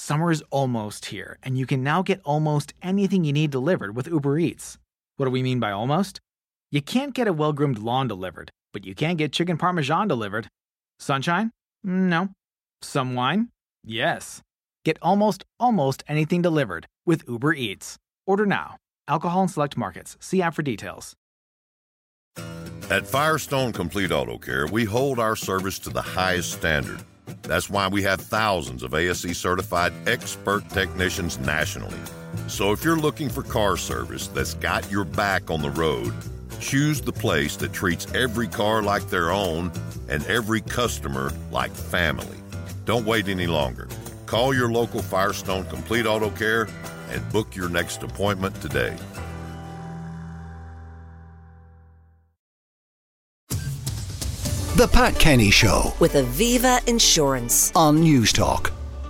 Summer's almost here, and you can now get almost anything you need delivered with Uber Eats. What do we mean by almost? You can't get a well-groomed lawn delivered, but you can get chicken parmesan delivered. Sunshine? No. Some wine? Yes. Get almost anything delivered with Uber Eats. Order now. Alcohol in select markets. See app for details. At Firestone Complete Auto Care, we hold our service to the highest standard. That's why we have thousands of ASE certified expert technicians nationally. So if you're looking for car service that's got your back on the road, choose the place that treats every car like their own and every customer like family. Don't wait any longer. Call your local Firestone Complete Auto Care and book your next appointment today. The Pat Kenny Show with Aviva Insurance on News Talk.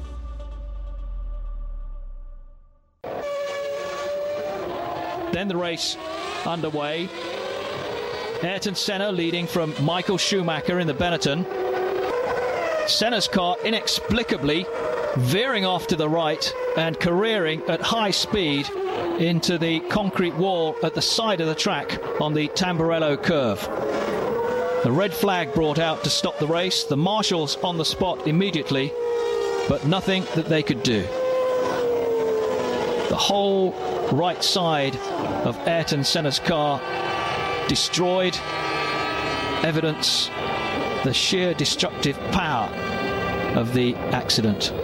Then the race underway. Ayrton Senna leading from Michael Schumacher in the Benetton. Senna's car inexplicably veering off to the right and careering at high speed into the concrete wall at the side of the track on the Tamburello curve. The red flag brought out to stop the race. The marshals on the spot immediately, but nothing that they could do. The whole right side of Ayrton Senna's car destroyed. Evidence the sheer destructive power of the accident.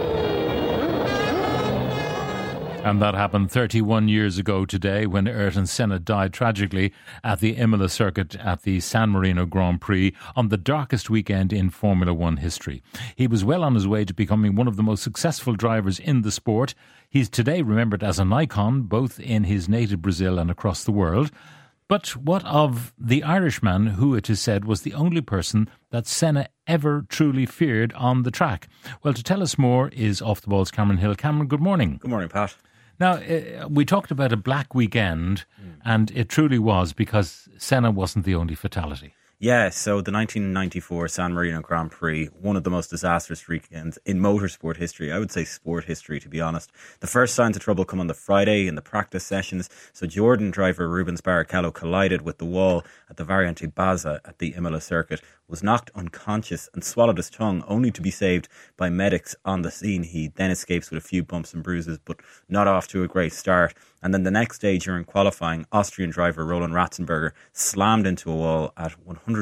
And that happened 31 years ago today when Ayrton Senna died tragically at the Imola circuit at the San Marino Grand Prix on the darkest weekend in Formula One history. He was well on his way to becoming one of the most successful drivers in the sport. He's today remembered as an icon both in his native Brazil and across the world. But what of the Irishman who, it is said, was the only person that Senna ever truly feared on the track? Well, to tell us more is Off the Ball's Cameron Hill. Cameron, good morning. Good morning, Pat. Now, we talked about a black weekend, and it truly was, because Senna wasn't the only fatality. Yeah, so the 1994 San Marino Grand Prix, one of the most disastrous weekends in motorsport history. I would say sport history, to be honest. The first signs of trouble come on the Friday in the practice sessions. So Jordan driver Rubens Barrichello collided with the wall at the Variante Baza at the Imola circuit, was knocked unconscious and swallowed his tongue, only to be saved by medics on the scene. He then escapes with a few bumps and bruises, but not off to a great start. And then the next day during qualifying, Austrian driver Roland Ratzenberger slammed into a wall at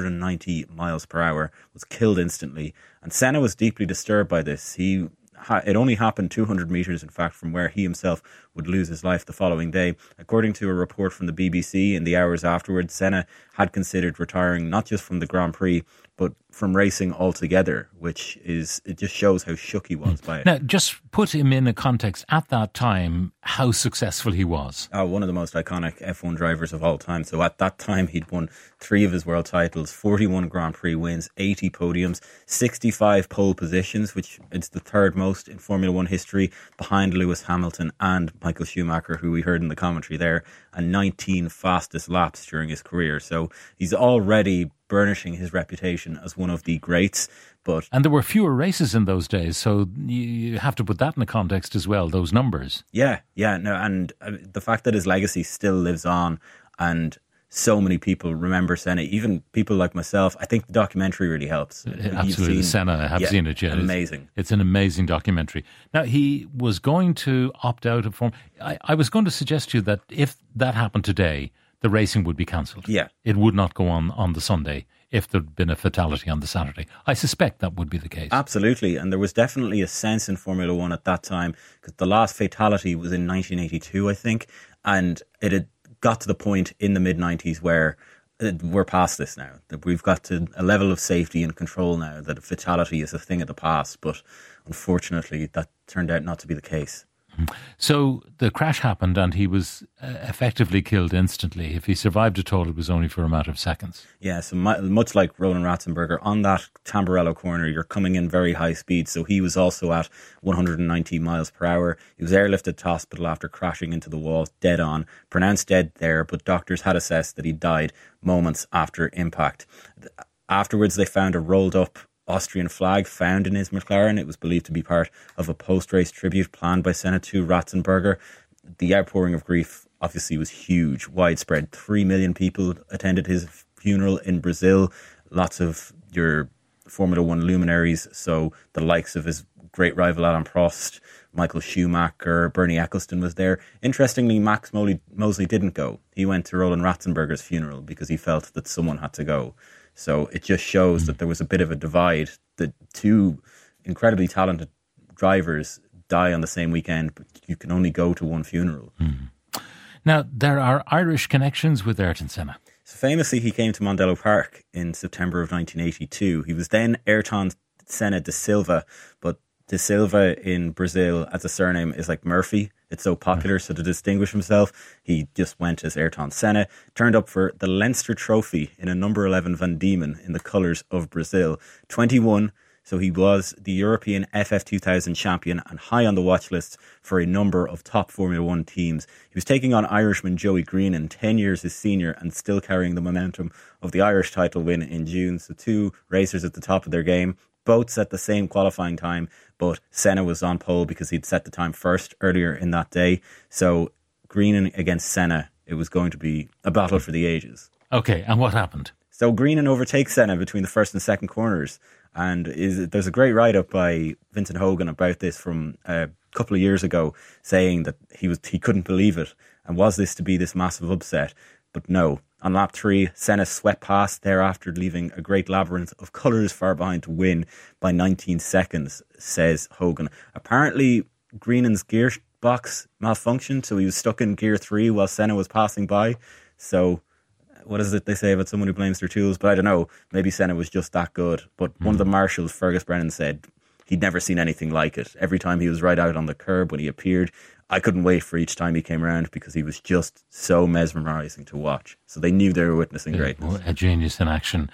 190 miles per hour, was killed instantly. And Senna was deeply disturbed by this. It only happened 200 metres, in fact, from where he himself would lose his life the following day. According to a report from the BBC, in the hours afterwards, Senna had considered retiring not just from the Grand Prix, but from racing altogether, it just shows how shook he was by it. Now, just put him in a context at that time, how successful he was. One of the most iconic F1 drivers of all time. So at that time, he'd won 3 of his world titles, 41 Grand Prix wins, 80 podiums, 65 pole positions, which is the third most in Formula One history, behind Lewis Hamilton and Michael Schumacher, who we heard in the commentary there, and 19 fastest laps during his career. So he's already burnishing his reputation as one of the greats. And there were fewer races in those days, so you have to put that in the context as well, those numbers. And the fact that his legacy still lives on, and so many people remember Senna, even people like myself. I think the documentary really helps. Absolutely, Senna, I have seen it. Yeah, amazing. It's an amazing documentary. Now, he was going to opt out of form. I was going to suggest to you that if that happened today, the racing would be cancelled. Yeah. It would not go on the Sunday if there'd been a fatality on the Saturday. I suspect that would be the case. Absolutely. And there was definitely a sense in Formula One at that time, because the last fatality was in 1982, I think. And it had got to the point in the mid-90s where we're past this now. That we've got to a level of safety and control now that a fatality is a thing of the past. But unfortunately, that turned out not to be the case. So the crash happened and he was effectively killed instantly. If he survived at all, it was only for a matter of seconds. Yeah, so much like Roland Ratzenberger, on that Tamburello corner, you're coming in very high speed. So he was also at 190 miles per hour. He was airlifted to hospital after crashing into the wall, dead on. Pronounced dead there, but doctors had assessed that he died moments after impact. Afterwards, they found a rolled up Austrian flag found in his McLaren. It was believed to be part of a post-race tribute planned by Senna to Ratzenberger. The outpouring of grief obviously was huge, widespread. 3 million people attended his funeral in Brazil. Lots of your Formula One luminaries, so the likes of his great rival Alain Prost, Michael Schumacher, Bernie Ecclestone was there. Interestingly, Max Mosley didn't go. He went to Roland Ratzenberger's funeral because he felt that someone had to go. So it just shows that there was a bit of a divide. The two incredibly talented drivers die on the same weekend, but you can only go to one funeral. Now, there are Irish connections with Ayrton Senna. So famously, he came to Mondello Park in September of 1982. He was then Ayrton Senna da Silva, but da Silva in Brazil as a surname is like Murphy. It's so popular, so to distinguish himself, he just went as Ayrton Senna. Turned up for the Leinster Trophy in a number 11 Van Diemen in the colours of Brazil. 21, so he was the European FF2000 champion and high on the watch lists for a number of top Formula One teams. He was taking on Irishman Joey Greenan, 10 years his senior, and still carrying the momentum of the Irish title win in June. So two racers at the top of their game. Both set the same qualifying time, but Senna was on pole because he'd set the time first earlier in that day. So Greenan against Senna, it was going to be a battle for the ages. Okay, and what happened? So Greenan overtakes Senna between the first and second corners. And there's a great write-up by Vincent Hogan about this from a couple of years ago, saying that he couldn't believe it. And was this to be this massive upset? But no. On lap 3, Senna swept past thereafter, leaving a great labyrinth of colours far behind to win by 19 seconds, says Hogan. Apparently, Greenan's gearbox malfunctioned, so he was stuck in gear 3 while Senna was passing by. So, what is it they say about someone who blames their tools? But I don't know, maybe Senna was just that good. But one of the marshals, Fergus Brennan, said he'd never seen anything like it. Every time he was right out on the curb when he appeared, I couldn't wait for each time he came around because he was just so mesmerising to watch. So they knew they were witnessing greatness. A genius in action.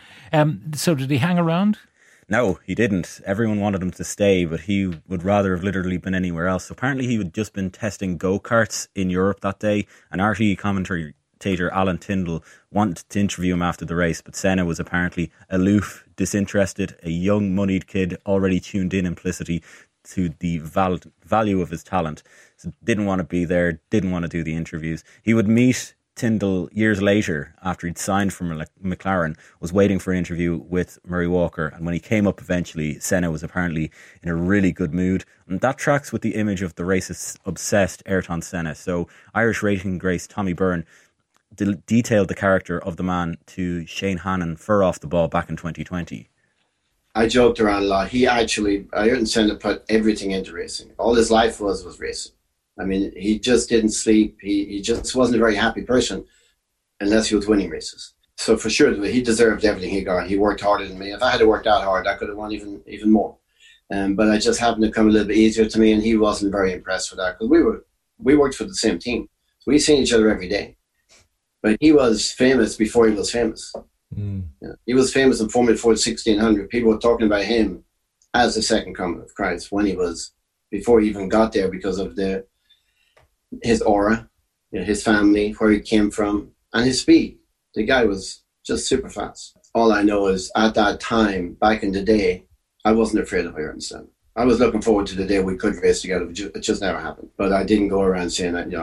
So did he hang around? No, he didn't. Everyone wanted him to stay, but he would rather have literally been anywhere else. So apparently he had just been testing go-karts in Europe that day. An RTE commentator, Alan Tyndall, wanted to interview him after the race, but Senna was apparently aloof, disinterested, a young, moneyed kid already tuned in implicitly to the value of his talent. So didn't want to be there, didn't want to do the interviews. He would meet Tyndall years later after he'd signed for McLaren, was waiting for an interview with Murray Walker, and when he came up eventually, Senna was apparently in a really good mood, and that tracks with the image of the racist-obsessed Ayrton Senna. So Irish racing grace Tommy Byrne detailed the character of the man to Shane Hannon fur off the ball back in 2020. I joked around a lot. Ayrton Senna put everything into racing. All his life was racing. I mean, he just didn't sleep. He just wasn't a very happy person unless he was winning races. So for sure, he deserved everything he got. He worked harder than me. If I had to work that hard, I could have won even more. But I just happened to come a little bit easier to me, and he wasn't very impressed with that because we worked for the same team. So we seen each other every day. But he was famous before he was famous. Yeah. He was famous in Formula Ford 1600. People were talking about him as the second coming of Christ before he even got there because of his aura, his family, where he came from, and his speed. The guy was just super fast. All I know is at that time, back in the day, I wasn't afraid of Ayrton Senna. I was looking forward to the day we could race together. It just never happened. But I didn't go around saying that,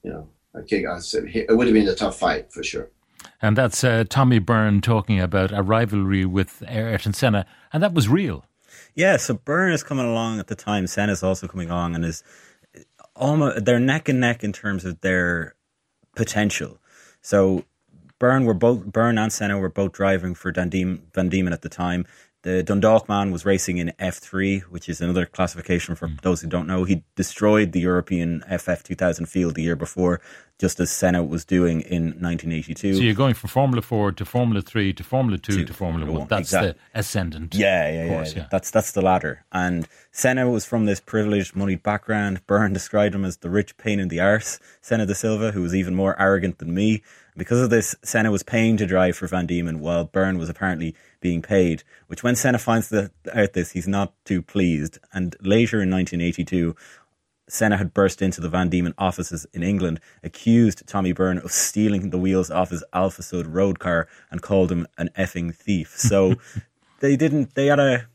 it would have been a tough fight for sure. And that's Tommy Byrne talking about a rivalry with Ayrton Senna, and that was real. Yeah, so Byrne is coming along at the time. Senna's also coming along, and is almost they're neck and neck in terms of their potential. So Byrne and Senna were both driving for Van Diemen at the time. The Dundalk man was racing in F3, which is another classification for those who don't know. He destroyed the European FF2000 field the year before, just as Senna was doing in 1982. So you're going from Formula 4 to Formula 3 to Formula 2 to Formula 1. That's exactly. The ascendant. Yeah. That's the ladder. And Senna was from this privileged, moneyed background. Byrne described him as the rich pain in the arse. Senna da Silva, who was even more arrogant than me. Because of this, Senna was paying to drive for Van Diemen while Byrne was apparently being paid, which when Senna finds out this, he's not too pleased. And later in 1982, Senna had burst into the Van Diemen offices in England, accused Tommy Byrne of stealing the wheels off his Alfa Sud road car and called him an effing thief. So they had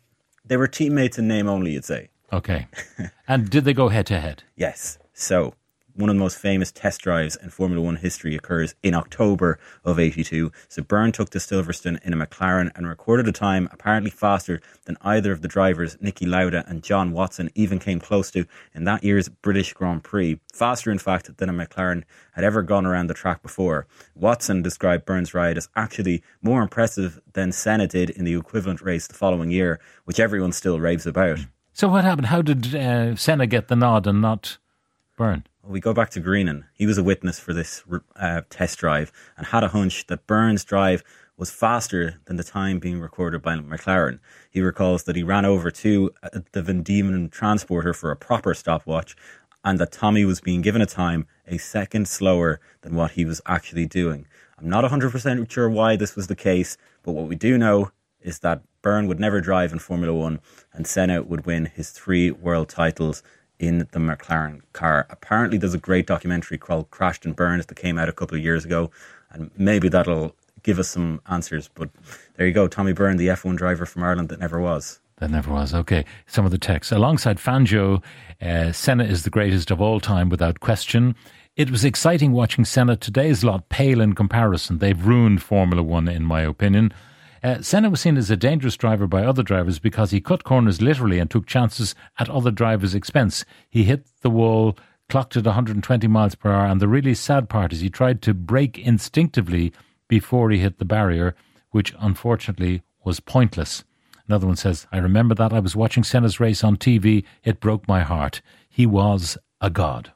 They were teammates in name only, you'd say. Okay. And did they go head to head? Yes. So, one of the most famous test drives in Formula One history occurs in October of '82. So Byrne took to Silverstone in a McLaren and recorded a time apparently faster than either of the drivers, Niki Lauda and John Watson, even came close to in that year's British Grand Prix. Faster, in fact, than a McLaren had ever gone around the track before. Watson described Byrne's ride as actually more impressive than Senna did in the equivalent race the following year, which everyone still raves about. So what happened? How did Senna get the nod and not Byrne? We go back to Greenan. He was a witness for this test drive and had a hunch that Byrne's drive was faster than the time being recorded by McLaren. He recalls that he ran over to the Van Diemen transporter for a proper stopwatch and that Tommy was being given a time a second slower than what he was actually doing. I'm not 100% sure why this was the case, but what we do know is that Byrne would never drive in Formula One and Senna would win his 3 world titles in the McLaren car. Apparently there's a great documentary called Crashed and Burned that came out a couple of years ago, and maybe that'll give us some answers. But there you go, Tommy Byrne, the F1 driver from Ireland that never was. That never was. Okay, some of the text. Alongside Fangio, Senna is the greatest of all time without question. It was exciting watching Senna. Today's lot pale in comparison. They've ruined Formula One, in my opinion. Senna was seen as a dangerous driver by other drivers because he cut corners literally and took chances at other drivers' expense. He hit the wall, clocked at 120 miles per hour, and the really sad part is he tried to brake instinctively before he hit the barrier, which unfortunately was pointless. Another one says, I remember that. I was watching Senna's race on TV. It broke my heart. He was a god.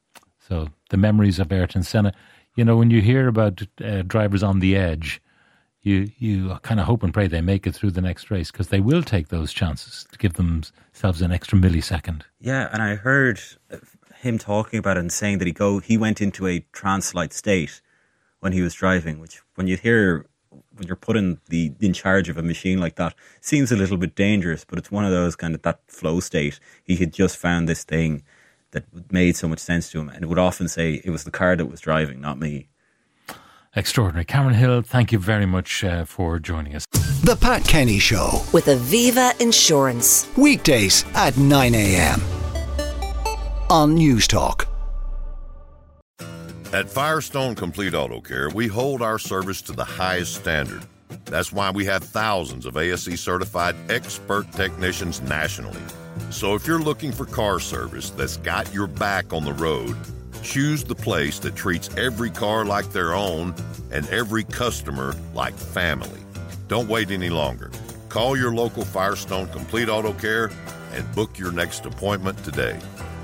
So the memories of Ayrton Senna. You know, when you hear about drivers on the edge, you kind of hope and pray they make it through the next race, because they will take those chances to give themselves an extra millisecond. Yeah, and I heard him talking about it and saying that he went into a trance-like state when he was driving, which when you're put in charge of a machine like that, seems a little bit dangerous, but it's one of those kind of that flow state. He had just found this thing that made so much sense to him, and it would often say it was the car that was driving, not me. Extraordinary. Cameron Hill, thank you very much for joining us. The Pat Kenny Show. With Aviva Insurance. Weekdays at 9 a.m. on News Talk. At Firestone Complete Auto Care, we hold our service to the highest standard. That's why we have thousands of ASE certified expert technicians nationally. So if you're looking for car service that's got your back on the road, choose the place that treats every car like their own and every customer like family. Don't wait any longer. Call your local Firestone Complete Auto Care and book your next appointment today.